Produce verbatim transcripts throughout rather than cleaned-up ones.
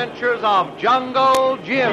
Adventures of Jungle Jim.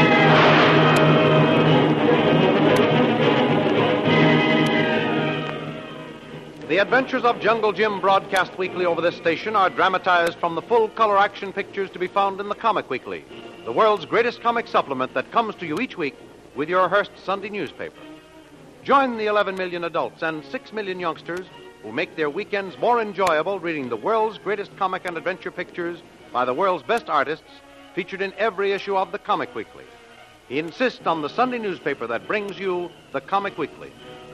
The Adventures of Jungle Jim, broadcast weekly over this station, are dramatized from the full-color action pictures to be found in the Comic Weekly, the world's greatest comic supplement that comes to you each week with your Hearst Sunday newspaper. Join the eleven million adults and six million youngsters who make their weekends more enjoyable reading the world's greatest comic and adventure pictures by the world's best artists, featured in every issue of the Comic Weekly. He insists on the Sunday newspaper that brings you the Comic Weekly.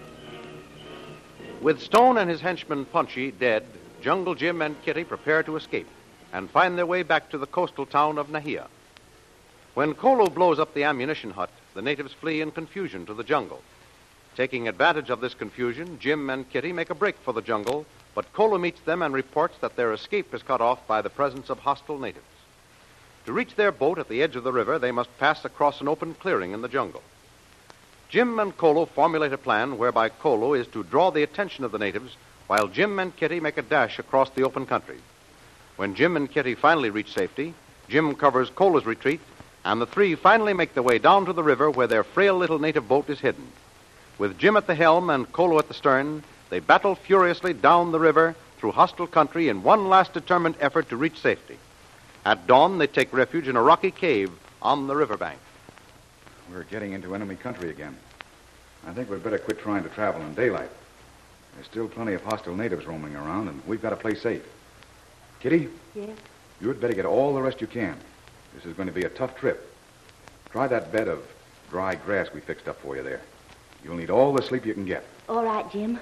With Stone and his henchman Punchy dead, Jungle Jim and Kitty prepare to escape and find their way back to the coastal town of Nahia. When Kolo blows up the ammunition hut, the natives flee in confusion to the jungle. Taking advantage of this confusion, Jim and Kitty make a break for the jungle, but Kolo meets them and reports that their escape is cut off by the presence of hostile natives. To reach their boat at the edge of the river, they must pass across an open clearing in the jungle. Jim and Kolo formulate a plan whereby Kolo is to draw the attention of the natives while Jim and Kitty make a dash across the open country. When Jim and Kitty finally reach safety, Jim covers Kolo's retreat, and the three finally make their way down to the river where their frail little native boat is hidden. With Jim at the helm and Kolo at the stern, they battle furiously down the river through hostile country in one last determined effort to reach safety. At dawn, they take refuge in a rocky cave on the riverbank. We're getting into enemy country again. I think we'd better quit trying to travel in daylight. There's still plenty of hostile natives roaming around, and we've got to play safe. Kitty? Yes? You'd better get all the rest you can. This is going to be a tough trip. Try that bed of dry grass we fixed up for you there. You'll need all the sleep you can get. All right, Jim.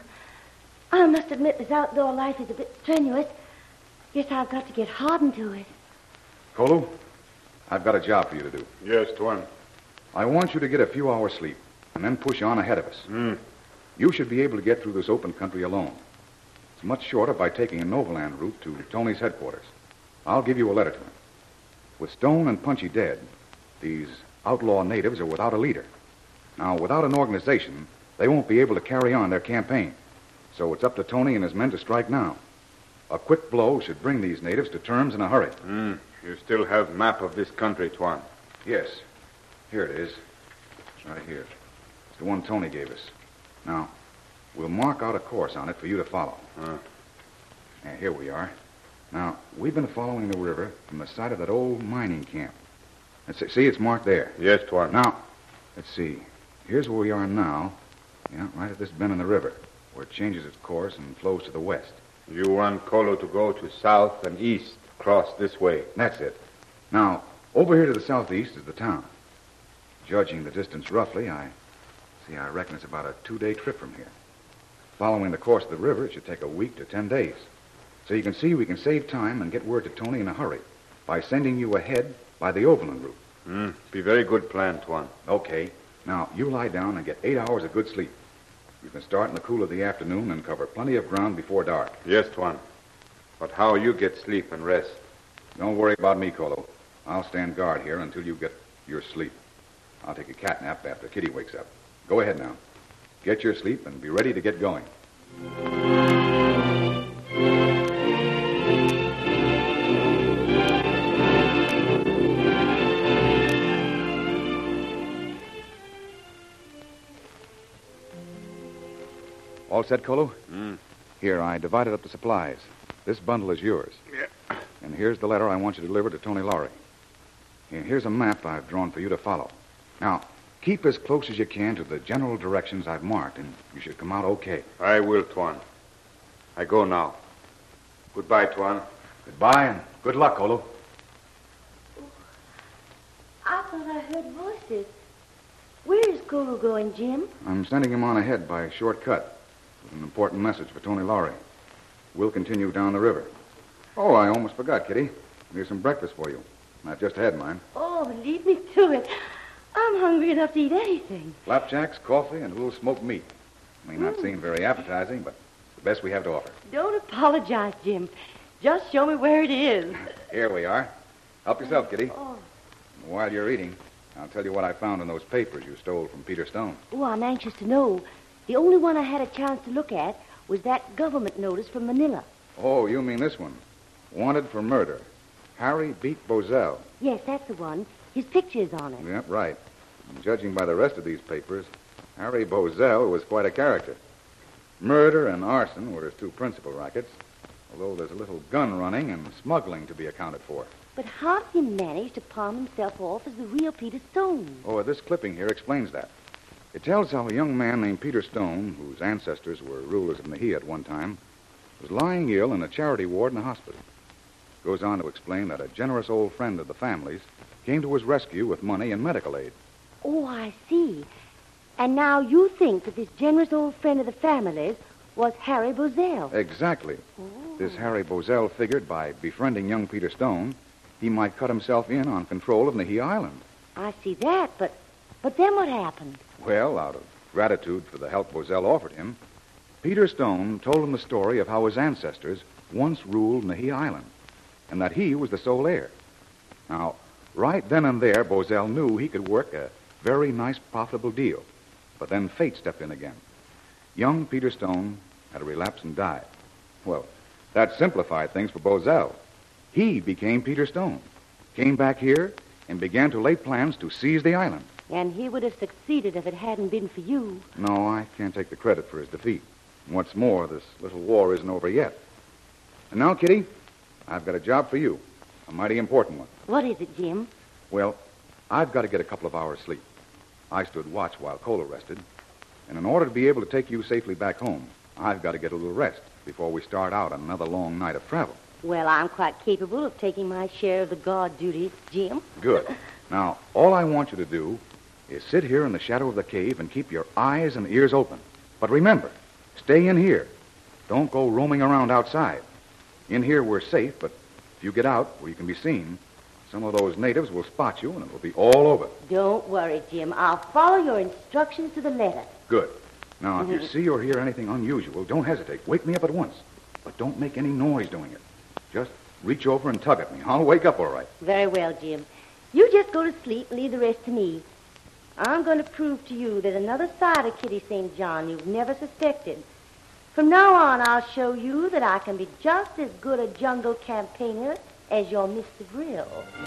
I must admit this outdoor life is a bit strenuous. Guess I've got to get hardened to it. Kolo, I've got a job for you to do. Yes, Tuan. I want you to get a few hours sleep and then push on ahead of us. Mm. You should be able to get through this open country alone. It's much shorter by taking an overland route to Tony's headquarters. I'll give you a letter to him. With Stone and Punchy dead, these outlaw natives are without a leader. Now, without an organization, they won't be able to carry on their campaign. So it's up to Tony and his men to strike now. A quick blow should bring these natives to terms in a hurry. Mm. You still have map of this country, Tuan. Yes. Here it is. Right here. It's the one Tony gave us. Now, we'll mark out a course on it for you to follow. Uh. Yeah, here we are. Now, we've been following the river from the side of that old mining camp. Let's see, it's marked there. Yes, Tuan. Now, let's see. Here's where we are now. Yeah, right at this bend in the river, where it changes its course and flows to the west. You want Kolo to go to south and east, cross this way. That's it. Now, over here to the southeast is the town. Judging the distance roughly, I see, I reckon it's about a two-day trip from here. Following the course of the river, it should take a week to ten days. So you can see we can save time and get word to Tony in a hurry by sending you ahead by the overland route. Mm. Be very good plan, Tuan. Okay. Now, you lie down and get eight hours of good sleep. You can start in the cool of the afternoon and cover plenty of ground before dark. Yes, Tuan. But how you get sleep and rest? Don't worry about me, Kolo. I'll stand guard here until you get your sleep. I'll take a cat nap after Kitty wakes up. Go ahead now. Get your sleep and be ready to get going. All set, Kolo? Mm. Here, I divided up the supplies. This bundle is yours. Yeah. And here's the letter I want you to deliver to Tony Lowry. And here's a map I've drawn for you to follow. Now, keep as close as you can to the general directions I've marked, and you should come out okay. I will, Tuan. I go now. Goodbye, Tuan. Goodbye, and good luck, Kolo. I thought I heard voices. Where is Kolo going, Jim? I'm sending him on ahead by a short cut with an important message for Tony Lowry. We'll continue down the river. Oh, I almost forgot, Kitty. Here's some breakfast for you. I've just had mine. Oh, lead me to it. I'm hungry enough to eat anything. Flapjacks, coffee, and a little smoked meat. May not Mm. seem very appetizing, but the best we have to offer. Don't apologize, Jim. Just show me where it is. Here we are. Help yourself, Kitty. Oh, While you're eating, I'll tell you what I found in those papers you stole from Peter Stone. oh, I'm anxious to know. The only one I had a chance to look at was that government notice from Manila. Oh, you mean this one. Wanted for murder. Harry beat Bozell. Yes, that's the one. His picture is on it. Yep, right. And judging by the rest of these papers, Harry Bozell was quite a character. Murder and arson were his two principal rackets, although there's a little gun running and smuggling to be accounted for. But how did he manage to palm himself off as the real Peter Stone? Oh, this clipping here explains that. It tells how a young man named Peter Stone, whose ancestors were rulers of Mejia at one time, was lying ill in a charity ward in a hospital. It goes on to explain that a generous old friend of the family's came to his rescue with money and medical aid. Oh, I see. And now you think that this generous old friend of the family's was Harry Bozell. Exactly. Oh. This Harry Bozell figured by befriending young Peter Stone, he might cut himself in on control of Nahia Island. I see that, but but then what happened? Well, out of gratitude for the help Bozell offered him, Peter Stone told him the story of how his ancestors once ruled Nahia Island, and that he was the sole heir. Now, right then and there, Bozell knew he could work a very nice, profitable deal. But then fate stepped in again. Young Peter Stone had a relapse and died. Well, that simplified things for Bozell. He became Peter Stone, came back here, and began to lay plans to seize the island. And he would have succeeded if it hadn't been for you. No, I can't take the credit for his defeat. And what's more, this little war isn't over yet. And now, Kitty, I've got a job for you, a mighty important one. What is it, Jim? Well, I've got to get a couple of hours' sleep. I stood watch while Cole rested, and in order to be able to take you safely back home, I've got to get a little rest before we start out on another long night of travel. Well, I'm quite capable of taking my share of the guard duty, Jim. Good. Now, all I want you to do is sit here in the shadow of the cave and keep your eyes and ears open. But remember, stay in here. Don't go roaming around outside. In here we're safe, but if you get out where you can be seen, some of those natives will spot you and it will be all over. Don't worry, Jim. I'll follow your instructions to the letter. Good. Now, if you see or hear anything unusual, don't hesitate. Wake me up at once. But don't make any noise doing it. Just reach over and tug at me. I'll wake up all right. Very well, Jim. You just go to sleep and leave the rest to me. I'm going to prove to you there's another side of Kitty Saint John you've never suspected. From now on, I'll show you that I can be just as good a jungle campaigner as your Mister Brill.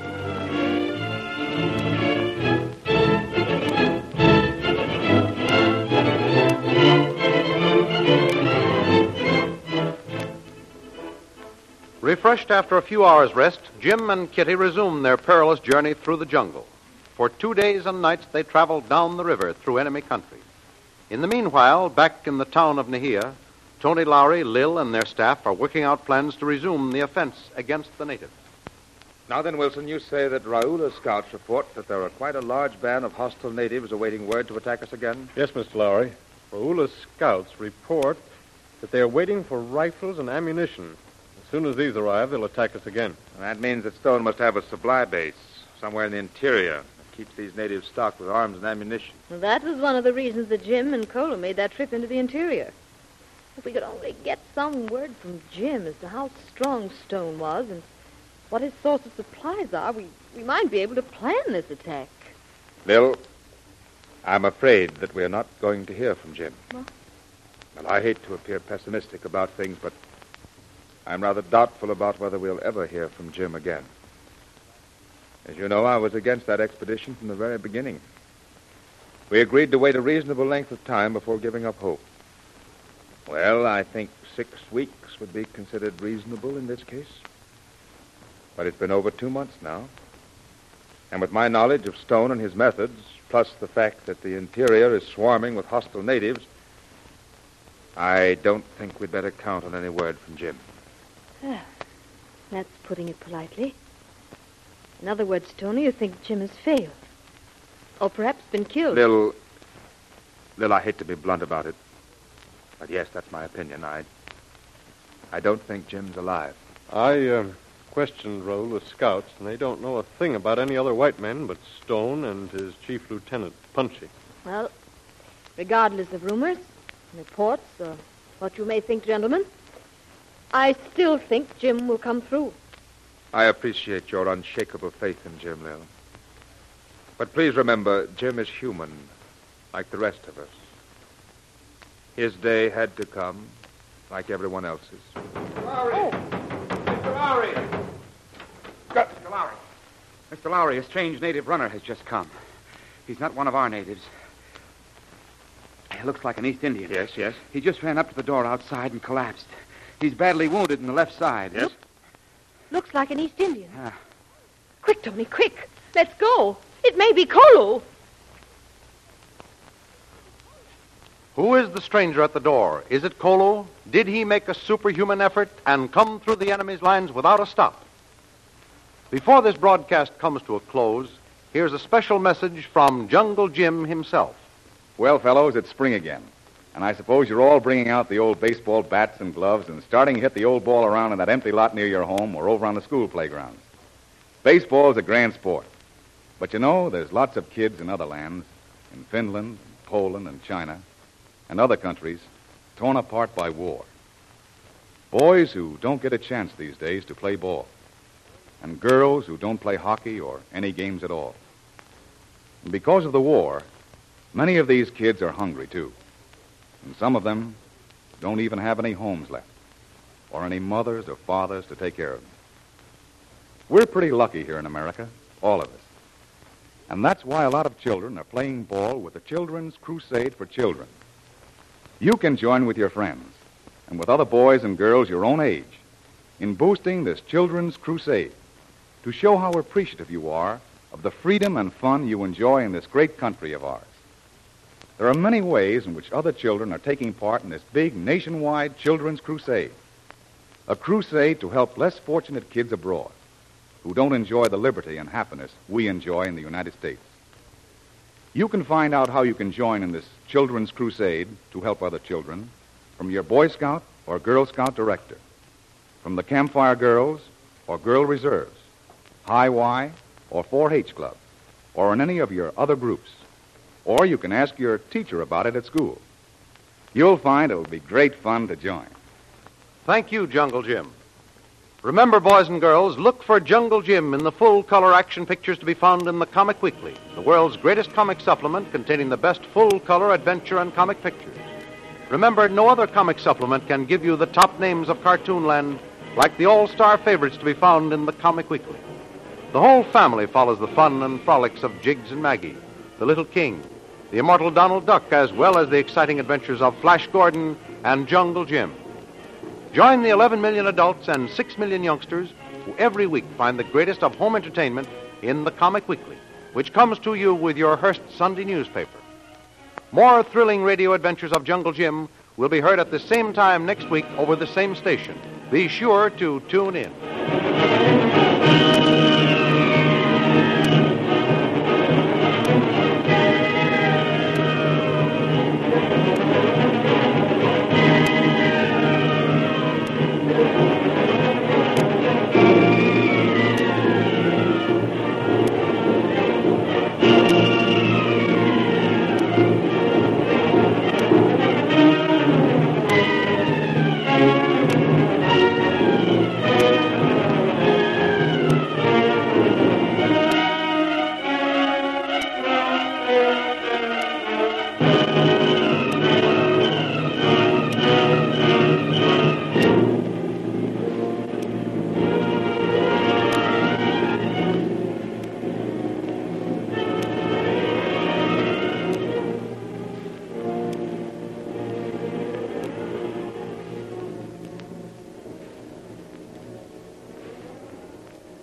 Refreshed after a few hours' rest, Jim and Kitty resumed their perilous journey through the jungle. For two days and nights, they traveled down the river through enemy country. In the meanwhile, back in the town of Nahia, Tony Lowry, Lil, and their staff are working out plans to resume the offense against the natives. Now then, Wilson, you say that Raula's scouts report that there are quite a large band of hostile natives awaiting word to attack us again? Yes, Mister Lowry. Raula's scouts report that they are waiting for rifles and ammunition. As soon as these arrive, they'll attack us again. And that means that Stone must have a supply base somewhere in the interior that keeps these natives stocked with arms and ammunition. Well, that was one of the reasons that Jim and Cola made that trip into the interior. If we could only get some word from Jim as to how strong Stone was and what his source of supplies are, we, we might be able to plan this attack. Lil, I'm afraid that we're not going to hear from Jim. What? Well, I hate to appear pessimistic about things, but I'm rather doubtful about whether we'll ever hear from Jim again. As you know, I was against that expedition from the very beginning. We agreed to wait a reasonable length of time before giving up hope. Well, I think six weeks would be considered reasonable in this case. But it's been over two months now. And with my knowledge of Stone and his methods, plus the fact that the interior is swarming with hostile natives, I don't think we'd better count on any word from Jim. Ah, that's putting it politely. In other words, Tony, you think Jim has failed. Or perhaps been killed. Lil, Lil, I hate to be blunt about it. But yes, that's my opinion. I, I don't think Jim's alive. I uh, questioned Raula's scouts, and they don't know a thing about any other white men but Stone and his chief lieutenant, Punchy. Well, regardless of rumors, reports, or what you may think, gentlemen, I still think Jim will come through. I appreciate your unshakable faith in Jim, Lil. But please remember, Jim is human, like the rest of us. His day had to come, like everyone else's. Lowry! Mister Lowry! God, Mister Lowry, a strange native runner has just come. He's not one of our natives. He looks like an East Indian. Yes, yes. He just ran up to the door outside and collapsed. He's badly wounded in the left side. Yes? Looks like an East Indian. Ah. Quick, Tony, quick. Let's go. It may be Kolo. Who is the stranger at the door? Is it Kolo? Did he make a superhuman effort and come through the enemy's lines without a stop? Before this broadcast comes to a close, here's a special message from Jungle Jim himself. Well, fellows, it's spring again. And I suppose you're all bringing out the old baseball bats and gloves and starting to hit the old ball around in that empty lot near your home or over on the school playgrounds. Baseball is a grand sport. But you know, there's lots of kids in other lands, in Finland, Poland, and China, and other countries, torn apart by war. Boys who don't get a chance these days to play ball. And girls who don't play hockey or any games at all. And because of the war, many of these kids are hungry, too. And some of them don't even have any homes left, or any mothers or fathers to take care of them. We're pretty lucky here in America, all of us. And that's why a lot of children are playing ball with the Children's Crusade for Children. You can join with your friends, and with other boys and girls your own age, in boosting this Children's Crusade to show how appreciative you are of the freedom and fun you enjoy in this great country of ours. There are many ways in which other children are taking part in this big nationwide Children's Crusade. A crusade to help less fortunate kids abroad who don't enjoy the liberty and happiness we enjoy in the United States. You can find out how you can join in this Children's Crusade to help other children from your Boy Scout or Girl Scout director, from the Campfire Girls or Girl Reserves, High Y or four H Club, or in any of your other groups. Or you can ask your teacher about it at school. You'll find it'll be great fun to join. Thank you, Jungle Jim. Remember, boys and girls, look for Jungle Jim in the full-color action pictures to be found in the Comic Weekly, the world's greatest comic supplement containing the best full-color adventure and comic pictures. Remember, no other comic supplement can give you the top names of Cartoonland like the all-star favorites to be found in the Comic Weekly. The whole family follows the fun and frolics of Jiggs and Maggie, the Little King, the immortal Donald Duck, as well as the exciting adventures of Flash Gordon and Jungle Jim. Join the eleven million adults and six million youngsters who every week find the greatest of home entertainment in the Comic Weekly, which comes to you with your Hearst Sunday newspaper. More thrilling radio adventures of Jungle Jim will be heard at the same time next week over the same station. Be sure to tune in.